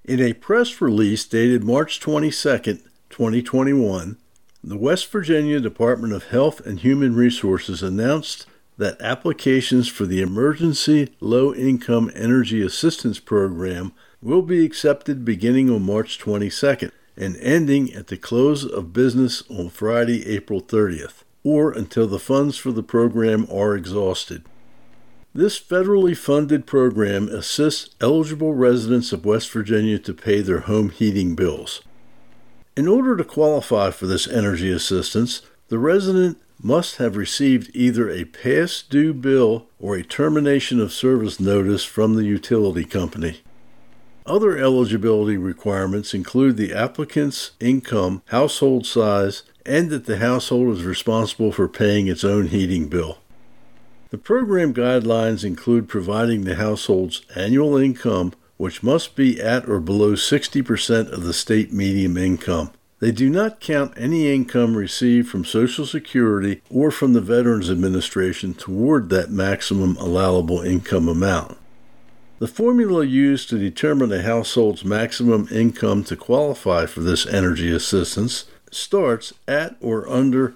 In a press release dated March 22, 2021, the West Virginia Department of Health and Human Resources announced that applications for the Emergency Low-Income Energy Assistance Program will be accepted beginning on March 22nd and ending at the close of business on Friday, April 30th, or until the funds for the program are exhausted. This federally funded program assists eligible residents of West Virginia to pay their home heating bills. In order to qualify for this energy assistance, the resident must have received either a past due bill or a termination of service notice from the utility company. Other eligibility requirements include the applicant's income, household size, and that the household is responsible for paying its own heating bill. The program guidelines include providing the household's annual income, which must be at or below 60% of the state median income. They do not count any income received from Social Security or from the Veterans Administration toward that maximum allowable income amount. The formula used to determine a household's maximum income to qualify for this energy assistance starts at or under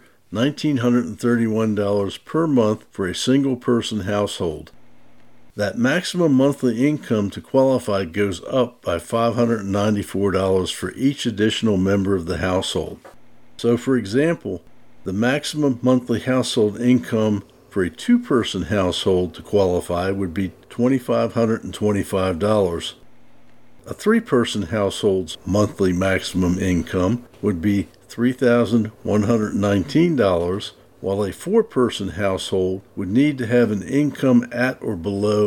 $1,931 per month for a single-person household. That maximum monthly income to qualify goes up by $594 for each additional member of the household. So, for example, the maximum monthly household income for a two-person household to qualify would be $2,525. A three-person household's monthly maximum income would be $3,119, while a four-person household would need to have an income at or below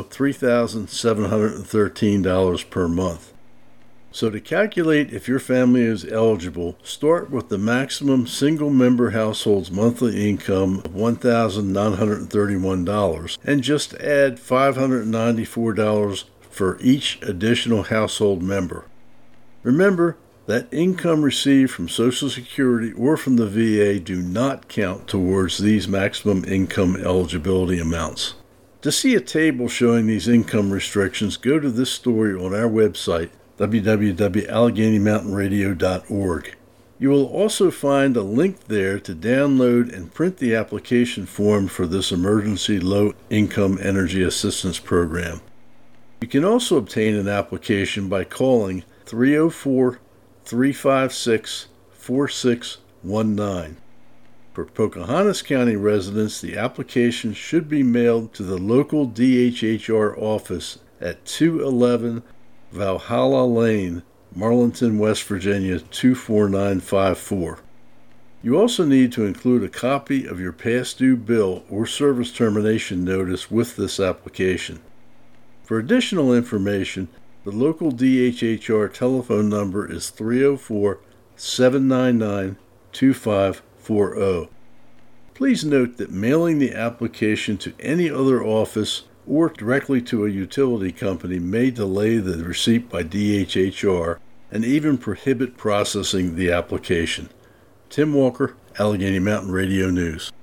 $3,713 per month. So to calculate if your family is eligible, start with the maximum single-member household's monthly income of $1,931 and just add $594 for each additional household member. Remember, that income received from Social Security or from the VA do not count towards these maximum income eligibility amounts. To see a table showing these income restrictions, go to this story on our website, www.AlleghenyMountainRadio.org. You will also find a link there to download and print the application form for this Emergency Low-Income Energy Assistance Program. You can also obtain an application by calling 304-356-4619. For Pocahontas County residents, the application should be mailed to the local DHHR office at 211 Valhalla Lane, Marlinton, West Virginia 24954. You also need to include a copy of your past due bill or service termination notice with this application. For additional information, the local DHHR telephone number is 304-799-2540. Please note that mailing the application to any other office or directly to a utility company may delay the receipt by DHHR and even prohibit processing the application. Tim Walker, Allegheny Mountain Radio News.